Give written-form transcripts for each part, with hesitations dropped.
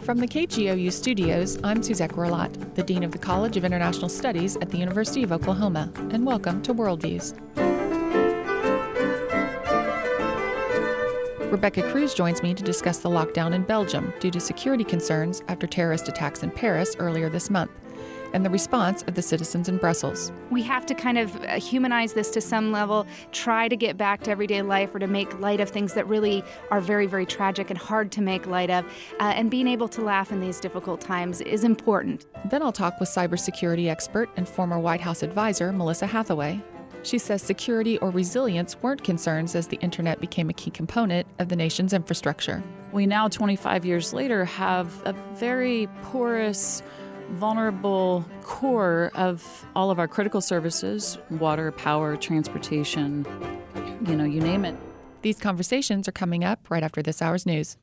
From the KGOU studios, I'm Suzette Gorlat, the Dean of the College of International Studies at the University of Oklahoma, and welcome to Worldviews. Rebecca Cruz joins me to discuss the lockdown in Belgium due to security concerns after terrorist attacks in Paris earlier this month, and the response of the citizens in Brussels. We have to kind of humanize this to some level, try to get back to everyday life or to make light of things that really are very, very tragic and hard to make light of. And being able to laugh in these difficult times is important. Then I'll talk with cybersecurity expert and former White House advisor Melissa Hathaway. She says security or resilience weren't concerns as the internet became a key component of the nation's infrastructure. We now, 25 years later, have a very porous, vulnerable core of all of our critical services: water, power, transportation, you name it. These conversations are coming up right after this hour's news.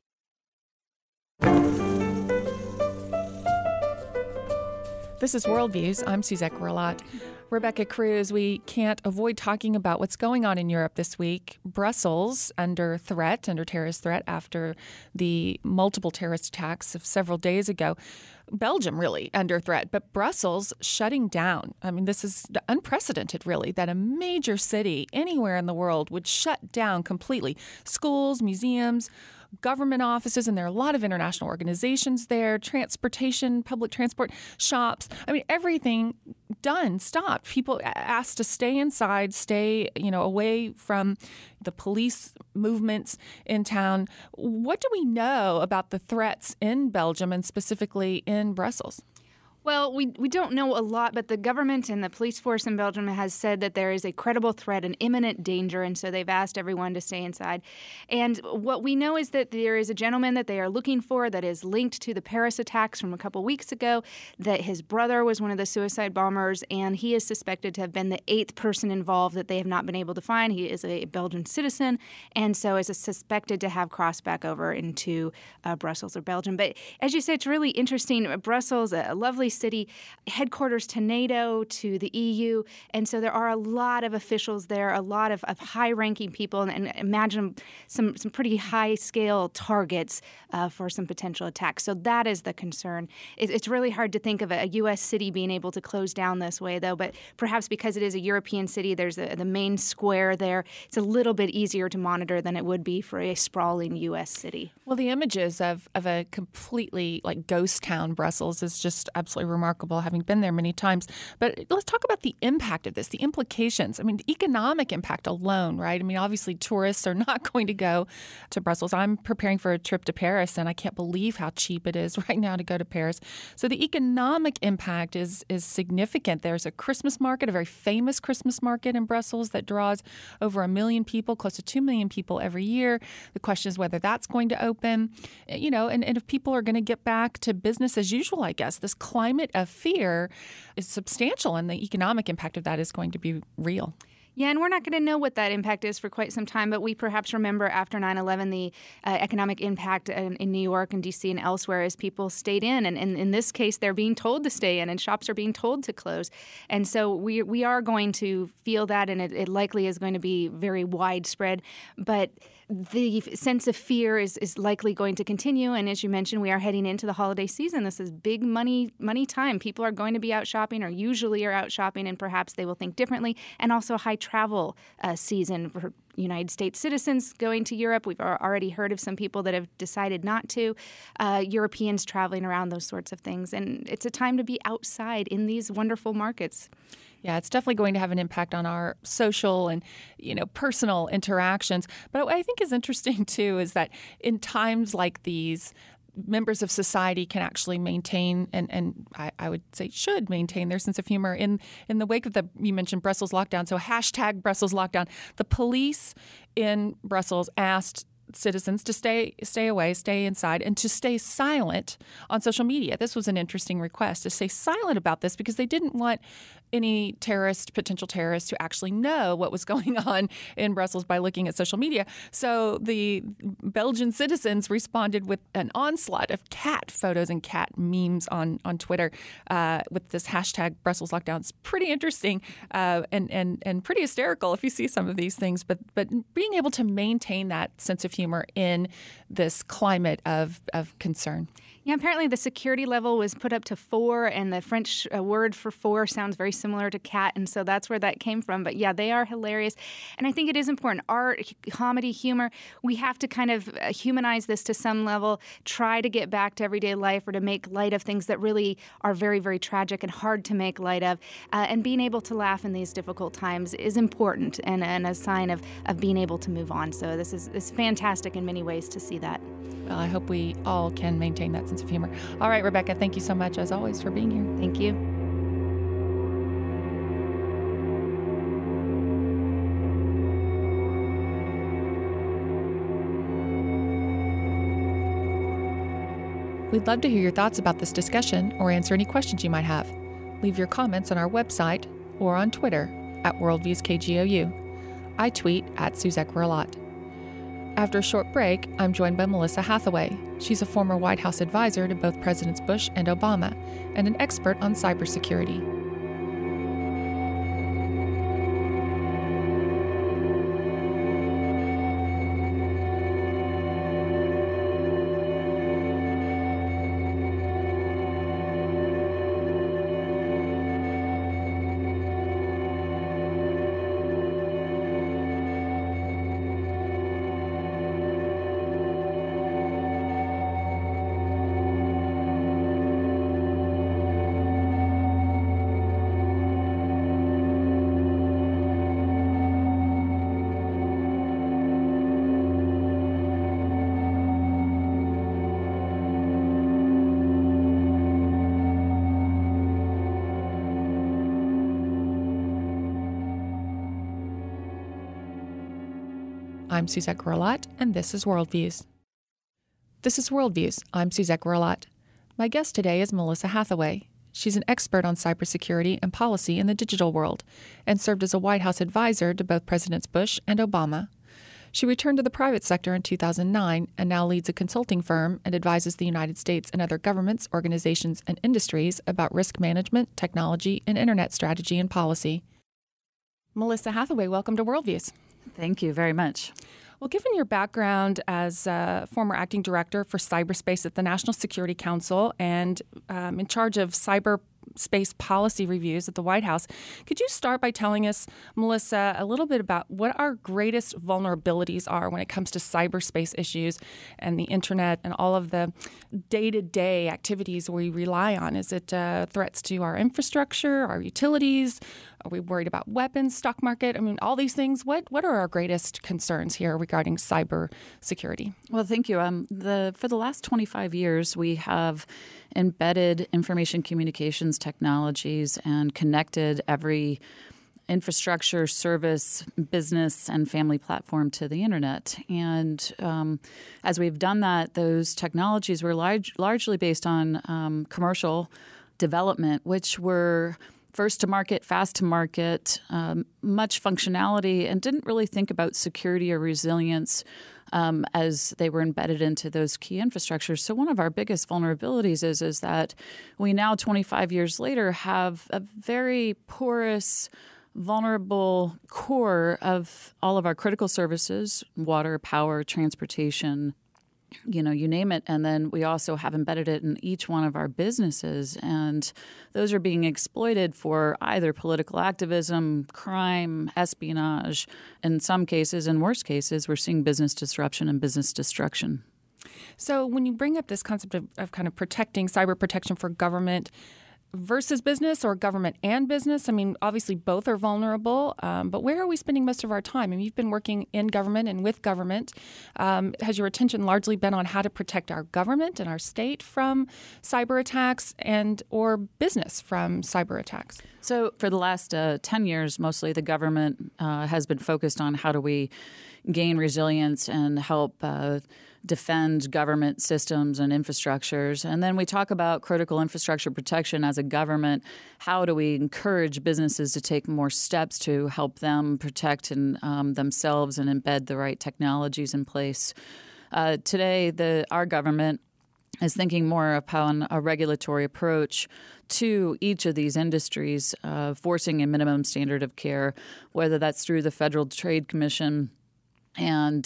This is Worldviews. I'm Suzette Gorlat. Rebecca Cruz, we can't avoid talking about what's going on in Europe this week. Brussels under terrorist threat after the multiple terrorist attacks of several days ago. Belgium really under threat, but Brussels shutting down. I mean, this is unprecedented, really, that a major city anywhere in the world would shut down completely. Schools, museums, government offices, and there are a lot of international organizations there, transportation, public transport, shops. I mean, everything done, stopped. People asked to stay inside, stay, away from the police movements in town. What do we know about the threats in Belgium and specifically in Brussels? Well, we don't know a lot, but the government and the police force in Belgium has said that there is a credible threat, an imminent danger, and so they've asked everyone to stay inside. And what we know is that there is a gentleman that they are looking for that is linked to the Paris attacks from a couple weeks ago, that his brother was one of the suicide bombers, and he is suspected to have been the 8th person involved that they have not been able to find. He is a Belgian citizen, and so is suspected to have crossed back over into Brussels or Belgium. But as you said, it's really interesting. Brussels, a lovely city, headquarters to NATO, to the EU, and so there are a lot of officials there, a lot of high-ranking people, and imagine some pretty high-scale targets for some potential attacks. So that is the concern. It's really hard to think of a U.S. city being able to close down this way, though, but perhaps because it is a European city, there's the main square there. It's a little bit easier to monitor than it would be for a sprawling U.S. city. Well, the images of a completely ghost town Brussels is just absolutely remarkable, having been there many times. But let's talk about the impact of this, the implications. I mean, the economic impact alone, right? I mean, obviously, tourists are not going to go to Brussels. I'm preparing for a trip to Paris, and I can't believe how cheap it is right now to go to Paris. So the economic impact is significant. There's a Christmas market, a very famous Christmas market in Brussels that draws over 1 million people, close to 2 million people every year. The question is whether that's going to open, and if people are going to get back to business as usual, I guess. This climate of fear is substantial, and the economic impact of that is going to be real. Yeah, and we're not going to know what that impact is for quite some time, but we perhaps remember after 9/11 the economic impact in New York and D.C. and elsewhere as people stayed in. And in this case, they're being told to stay in and shops are being told to close. And so we are going to feel that, and it likely is going to be very widespread. But the sense of fear is likely going to continue. And as you mentioned, we are heading into the holiday season. This is big money time. People are going to be out shopping, or usually are out shopping, and perhaps they will think differently. And also high travel season for United States citizens going to Europe. We've already heard of some people that have decided not to. Europeans traveling around, those sorts of things. And it's a time to be outside in these wonderful markets. Yeah, it's definitely going to have an impact on our social and, personal interactions. But what I think is interesting, too, is that in times like these, members of society can actually maintain and I would say should maintain their sense of humor in the wake of you mentioned Brussels lockdown. So hashtag Brussels lockdown. The police in Brussels asked citizens to stay away, stay inside, and to stay silent on social media. This was an interesting request, to stay silent about this because they didn't want any potential terrorist, to actually know what was going on in Brussels by looking at social media. So the Belgian citizens responded with an onslaught of cat photos and cat memes on Twitter with this hashtag Brussels lockdown. It's pretty interesting and pretty hysterical if you see some of these things. But being able to maintain that sense of humor in this climate of concern. Yeah, apparently the security level was put up to 4, and the French word for 4 sounds very similar to cat, and so that's where that came from. But yeah, they are hilarious. And I think it is important. Art, comedy, humor, we have to kind of humanize this to some level, try to get back to everyday life or to make light of things that really are very, very tragic and hard to make light of. And being able to laugh in these difficult times is important and a sign of being able to move on. So this is fantastic in many ways to see that. Well, I hope we all can maintain that sense of humor. All right, Rebecca, thank you so much, as always, for being here. Thank you. We'd love to hear your thoughts about this discussion or answer any questions you might have. Leave your comments on our website or on Twitter at WorldviewsKGOU. I tweet at Suzette Gurlat. After a short break, I'm joined by Melissa Hathaway. She's a former White House advisor to both Presidents Bush and Obama and an expert on cybersecurity. I'm Suzette Gurlat, and this is Worldviews. This is Worldviews. I'm Suzette Gurlat. My guest today is Melissa Hathaway. She's an expert on cybersecurity and policy in the digital world and served as a White House advisor to both Presidents Bush and Obama. She returned to the private sector in 2009 and now leads a consulting firm and advises the United States and other governments, organizations, and industries about risk management, technology, and internet strategy and policy. Melissa Hathaway, welcome to Worldviews. Thank you very much. Well, given your background as former acting director for cyberspace at the National Security Council and in charge of cyberspace policy reviews at the White House, could you start by telling us, Melissa, a little bit about what our greatest vulnerabilities are when it comes to cyberspace issues and the internet and all of the day-to-day activities we rely on? Is it threats to our infrastructure, our utilities? Are we worried about weapons, stock market? I mean, all these things. What are our greatest concerns here regarding cyber security? Well, thank you. For the last 25 years, we have embedded information communications technologies and connected every infrastructure, service, business, and family platform to the internet. And as we've done that, those technologies were largely based on commercial development, which were first to market, fast to market, much functionality, and didn't really think about security or resilience as they were embedded into those key infrastructures. So one of our biggest vulnerabilities is that we now, 25 years later, have a very porous, vulnerable core of all of our critical services: water, power, transportation, you name it. And then we also have embedded it in each one of our businesses. And those are being exploited for either political activism, crime, espionage. In some cases, in worst cases, we're seeing business disruption and business destruction. So when you bring up this concept of kind of protecting cyber protection for government versus business, or government and business, I mean, obviously both are vulnerable, but where are we spending most of our time? I mean, you've been working in government and with government. Has your attention largely been on how to protect our government and our state from cyber attacks and or business from cyber attacks? So for the last 10 years, mostly the government has been focused on how do we gain resilience and help defend government systems and infrastructures. And then we talk about critical infrastructure protection as a government. How do we encourage businesses to take more steps to help them protect themselves and embed the right technologies in place? Today, our government is thinking more upon a regulatory approach to each of these industries, forcing a minimum standard of care, whether that's through the Federal Trade Commission and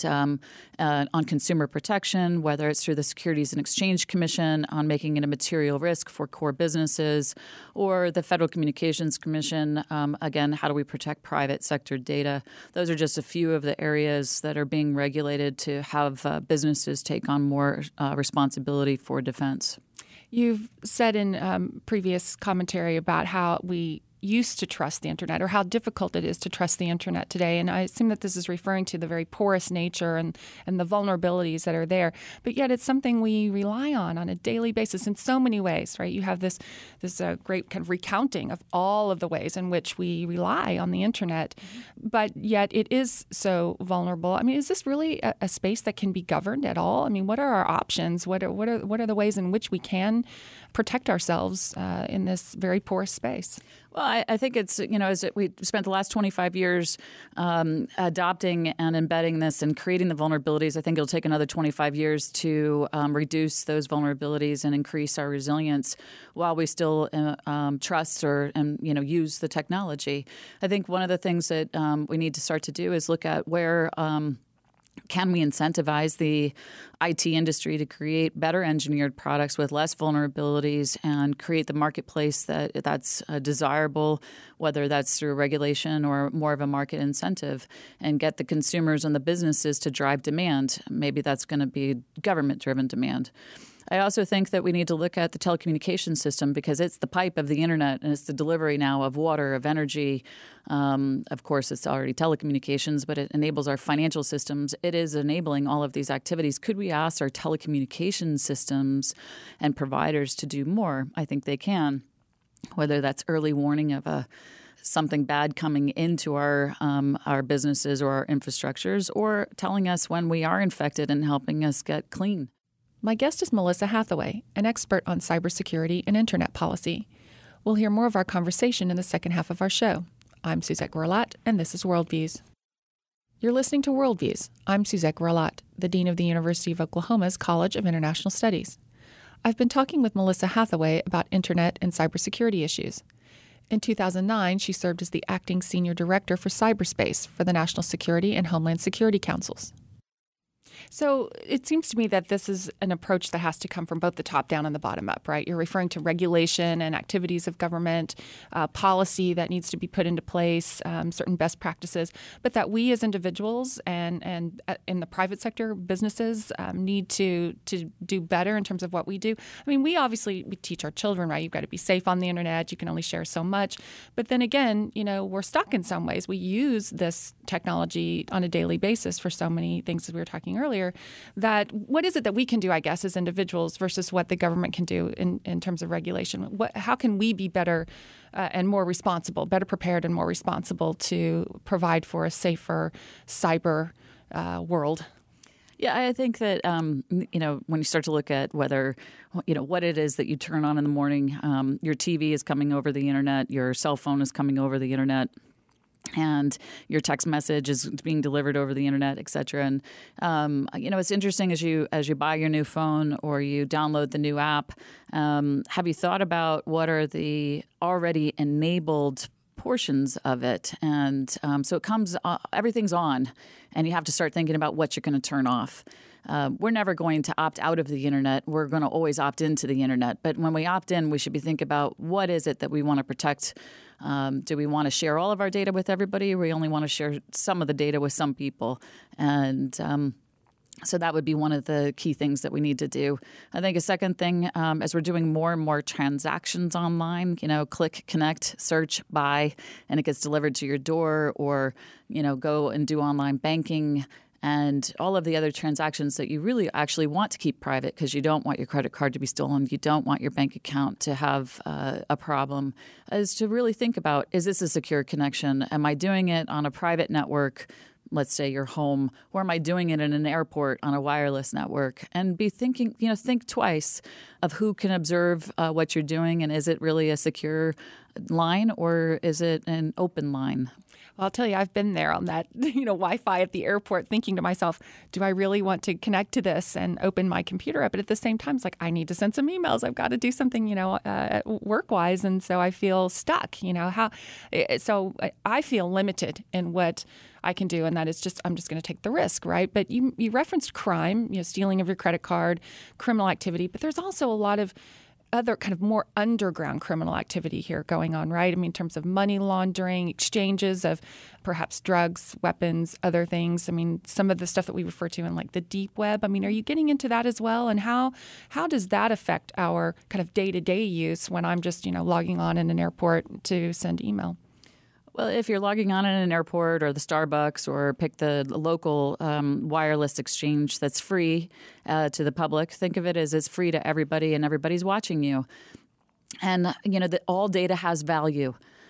on consumer protection, whether it's through the Securities and Exchange Commission on making it a material risk for core businesses, or the Federal Communications Commission, again, how do we protect private sector data? Those are just a few of the areas that are being regulated to have businesses take on more responsibility for defense. You've said in previous commentary about how we used to trust the internet, or how difficult it is to trust the internet today. And I assume that this is referring to the very porous nature and the vulnerabilities that are there. But yet it's something we rely on a daily basis in so many ways, right? You have this great kind of recounting of all of the ways in which we rely on the internet, but yet it is so vulnerable. I mean, is this really a space that can be governed at all? I mean, what are our options? What are the ways in which we can protect ourselves in this very porous space? Well, I think it's, we spent the last 25 years adopting and embedding this and creating the vulnerabilities. I think it'll take another 25 years to reduce those vulnerabilities and increase our resilience while we still trust and use the technology. I think one of the things that we need to start to do is look at where can we incentivize the IT industry to create better engineered products with less vulnerabilities and create the marketplace that's desirable, whether that's through regulation or more of a market incentive, and get the consumers and the businesses to drive demand? Maybe that's going to be government-driven demand. I also think that we need to look at the telecommunications system because it's the pipe of the internet and it's the delivery now of water, of energy. Of course, it's already telecommunications, but it enables our financial systems. It is enabling all of these activities. Could we ask our telecommunications systems and providers to do more? I think they can, whether that's early warning of something bad coming into our businesses or our infrastructures, or telling us when we are infected and helping us get clean. My guest is Melissa Hathaway, an expert on cybersecurity and internet policy. We'll hear more of our conversation in the second half of our show. I'm Suzette Grelot, and this is Worldviews. You're listening to Worldviews. I'm Suzette Grelot, the Dean of the University of Oklahoma's College of International Studies. I've been talking with Melissa Hathaway about internet and cybersecurity issues. In 2009, she served as the acting senior director for cyberspace for the National Security and Homeland Security Councils. So it seems to me that this is an approach that has to come from both the top down and the bottom up, right? You're referring to regulation and activities of government, policy that needs to be put into place, certain best practices, but that we as individuals and in the private sector, businesses need to do better in terms of what we do. I mean, we teach our children, right? You've got to be safe on the internet. You can only share so much. But then again, we're stuck in some ways. We use this technology on a daily basis for so many things, as we were talking earlier, that what is it that we can do, I guess, as individuals versus what the government can do in terms of regulation? How can we be better and more responsible, better prepared and more responsible to provide for a safer cyber world? Yeah, I think that, when you start to look at whether, what it is that you turn on in the morning, your TV is coming over the internet, your cell phone is coming over the internet, and your text message is being delivered over the internet, et cetera. And, it's interesting as you buy your new phone or you download the new app, have you thought about what are the already enabled portions of it? And so it comes, everything's on, and you have to start thinking about what you're going to turn off. We're never going to opt out of the internet. We're going to always opt into the internet. But when we opt in, we should be thinking about what is it that we want to protect. Do we want to share all of our data with everybody, or we only want to share some of the data with some people? And so that would be one of the key things that we need to do. I think a second thing, as we're doing more and more transactions online, click, connect, search, buy, and it gets delivered to your door, or, go and do online banking and all of the other transactions that you really actually want to keep private because you don't want your credit card to be stolen, you don't want your bank account to have a problem, is to really think about, is this a secure connection? Am I doing it on a private network? let's say your home, or am I doing it in an airport on a wireless network? And be thinking, think twice of who can observe what you're doing, and is it really a secure line or is it an open line? Well, I'll tell you, I've been there on that, Wi-Fi at the airport, thinking to myself, do I really want to connect to this and open my computer up? But at the same time, it's like, I need to send some emails. I've got to do something, work-wise. And so I feel stuck, So I feel limited in what I can do. And that is I'm just going to take the risk, right? But you referenced crime, stealing of your credit card, criminal activity. But there's also a lot of other kind of more underground criminal activity here going on, right? I mean, in terms of money laundering, exchanges of perhaps drugs, weapons, other things. I mean, some of the stuff that we refer to in like the deep web. I mean, are you getting into that as well? And how does that affect our kind of day-to-day use when I'm just, logging on in an airport to send email? Well, if you're logging on in an airport or the Starbucks or pick the local wireless exchange that's free to the public, think of it as it's free to everybody and everybody's watching you. And, all data has value.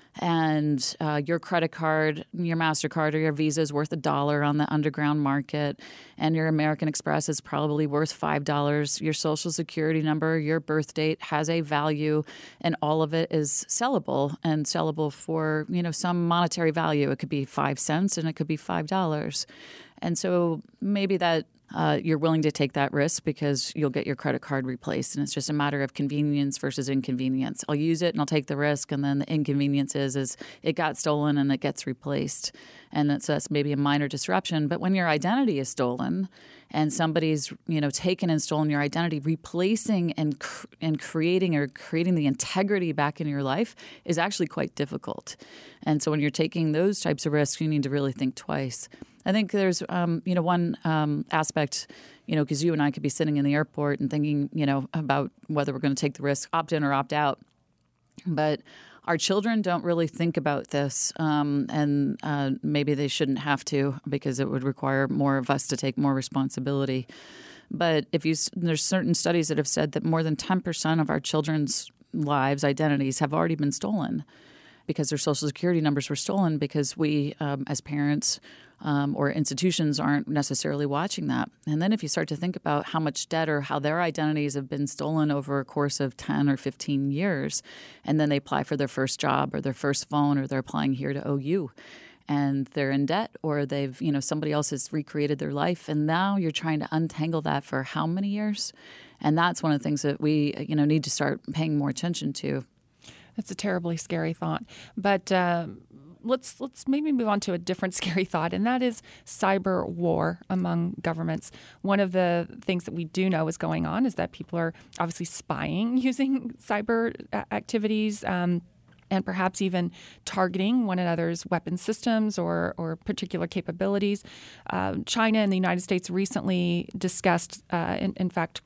And your credit card, your MasterCard or your Visa is worth $1 on the underground market. And your American Express is probably worth $5. Your Social Security number, your birth date has a value. And all of it is sellable and sellable for, some monetary value. It could be 5 cents and it could be $5. And so maybe that you're willing to take that risk because you'll get your credit card replaced. And it's just a matter of convenience versus inconvenience. I'll use it and I'll take the risk. And then the inconvenience is it got stolen and it gets replaced. And that's maybe a minor disruption. But when your identity is stolen and somebody's, taken and stolen your identity, replacing and creating the integrity back in your life is actually quite difficult. And so when you're taking those types of risks, you need to really think twice. I think there's, one aspect, because you and I could be sitting in the airport and thinking, about whether we're going to take the risk, opt in or opt out. But our children don't really think about this, and maybe they shouldn't have to because it would require more of us to take more responsibility. But there's certain studies that have said that more than 10% of our children's lives, identities, have already been stolen because their Social Security numbers were stolen because we, as parents, or institutions aren't necessarily watching that. And then if you start to think about how much debt or how their identities have been stolen over a course of 10 or 15 years, and then they apply for their first job or their first phone or they're applying here to OU, and they're in debt or they've, somebody else has recreated their life. And now you're trying to untangle that for how many years? And that's one of the things that we, need to start paying more attention to. That's a terribly scary thought. But let's maybe move on to a different scary thought, and that is cyber war among governments. One of the things that we do know is going on is that people are obviously spying using cyber activities, and perhaps even targeting one another's weapon systems or particular capabilities. China and the United States recently discussed, in fact,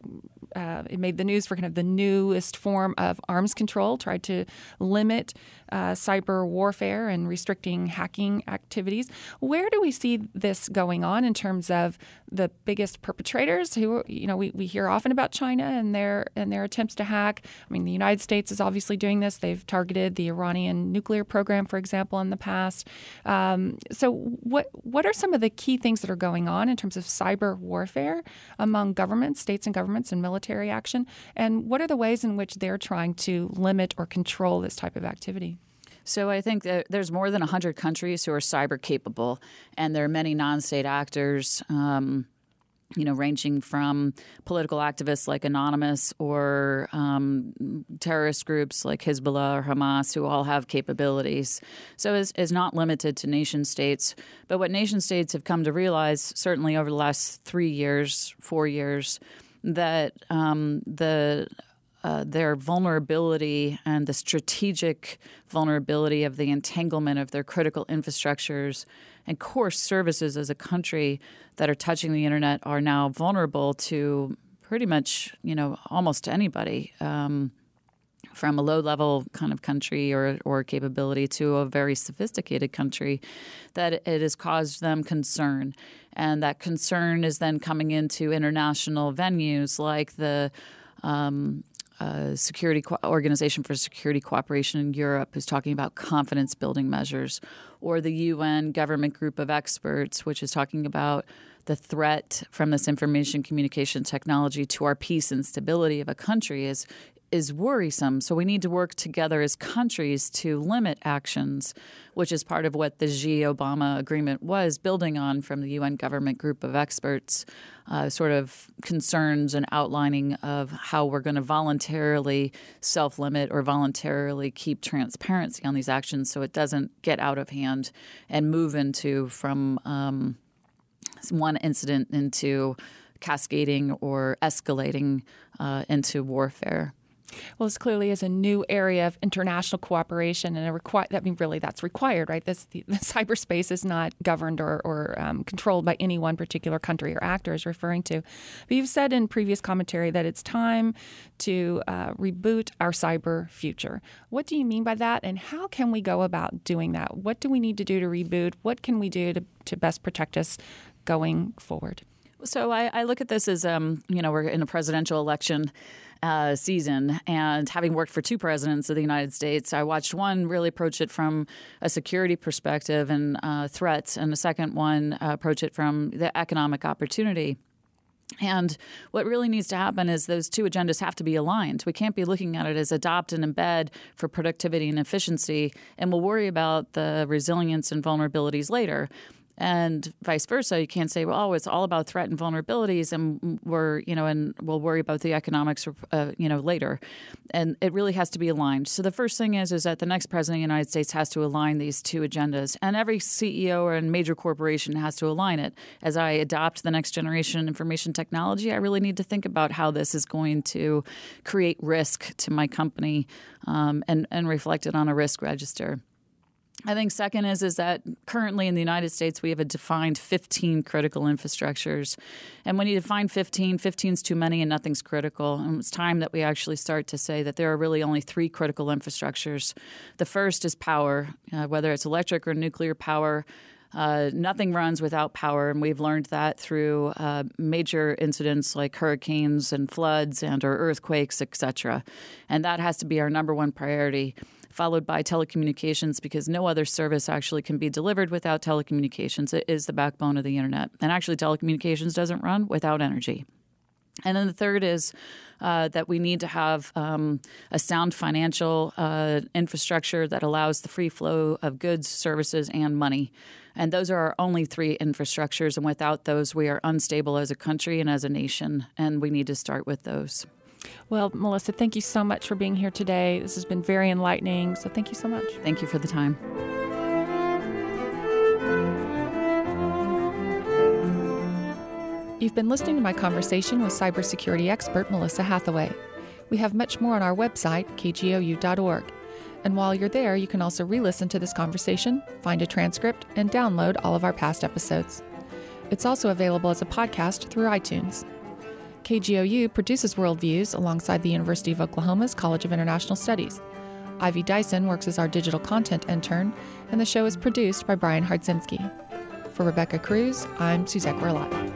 it made the news for kind of the newest form of arms control, tried to limit cyber warfare and restricting hacking activities. Where do we see this going on in terms of the biggest perpetrators who, we hear often about China and their attempts to hack? I mean, the United States is obviously doing this. They've targeted the Iranian nuclear program, for example, in the past. So what are some of the key things that are going on in terms of cyber warfare among governments, states and governments, and military action? And what are the ways in which they're trying to limit or control this type of activity? So I think that there's more than 100 countries who are cyber capable, and there are many non-state actors, ranging from political activists like Anonymous or terrorist groups like Hezbollah or Hamas, who all have capabilities. So it's not limited to nation states. But what nation states have come to realize, certainly over the last 4 years, that their vulnerability and the strategic vulnerability of the entanglement of their critical infrastructures and core services as a country that are touching the internet are now vulnerable to pretty much, almost anybody, from a low-level kind of country or capability to a very sophisticated country, that it has caused them concern. And that concern is then coming into international venues like the Organization for Security Cooperation in Europe, who's talking about confidence-building measures, or the UN Government Group of Experts, which is talking about the threat from this information communication technology to our peace and stability of a country is worrisome. So we need to work together as countries to limit actions, which is part of what the Xi-Obama agreement was building on from the UN Government Group of Experts, sort of concerns and outlining of how we're going to voluntarily self-limit or voluntarily keep transparency on these actions so it doesn't get out of hand and move into from one incident into cascading or escalating into warfare. Well, this clearly is a new area of international cooperation, and that's required, right? The cyberspace is not governed or controlled by any one particular country or actor, is referring to. But you've said in previous commentary that it's time to reboot our cyber future. What do you mean by that, and how can we go about doing that? What do we need to do to reboot? What can we do to best protect us going forward? So I look at this as, we're in a presidential election season, and having worked for two presidents of the United States, I watched one really approach it from a security perspective and threats, and the second one approach it from the economic opportunity. And what really needs to happen is those two agendas have to be aligned. We can't be looking at it as adopt and embed for productivity and efficiency, and we'll worry about the resilience and vulnerabilities later. And vice versa, you can't say, well, it's all about threat and vulnerabilities, and we'll worry about the economics, later. And it really has to be aligned. So the first thing is that the next president of the United States has to align these two agendas, and every CEO or major corporation has to align it. As I adopt the next generation information technology, I really need to think about how this is going to create risk to my company, and reflect it on a risk register. I think second is that currently in the United States, we have a defined 15 critical infrastructures. And when you define 15 is too many and nothing's critical. And it's time that we actually start to say that there are really only 3 critical infrastructures. The first is power, whether it's electric or nuclear power. Nothing runs without power, and we've learned that through major incidents like hurricanes and floods and or earthquakes, et cetera. And that has to be our number one priority, followed by telecommunications, because no other service actually can be delivered without telecommunications. It is the backbone of the internet. And actually, telecommunications doesn't run without energy. And then the third is that we need to have a sound financial infrastructure that allows the free flow of goods, services, and money. And those are our only 3 infrastructures. And without those, we are unstable as a country and as a nation. And we need to start with those. Well, Melissa, thank you so much for being here today. This has been very enlightening. So thank you so much. Thank you for the time. You've been listening to my conversation with cybersecurity expert Melissa Hathaway. We have much more on our website, kgou.org. And while you're there, you can also re-listen to this conversation, find a transcript, and download all of our past episodes. It's also available as a podcast through iTunes. KGOU produces Worldviews alongside the University of Oklahoma's College of International Studies. Ivy Dyson works as our digital content intern, and the show is produced by Brian Hardzinski. For Rebecca Cruz, I'm Suzette Werlot.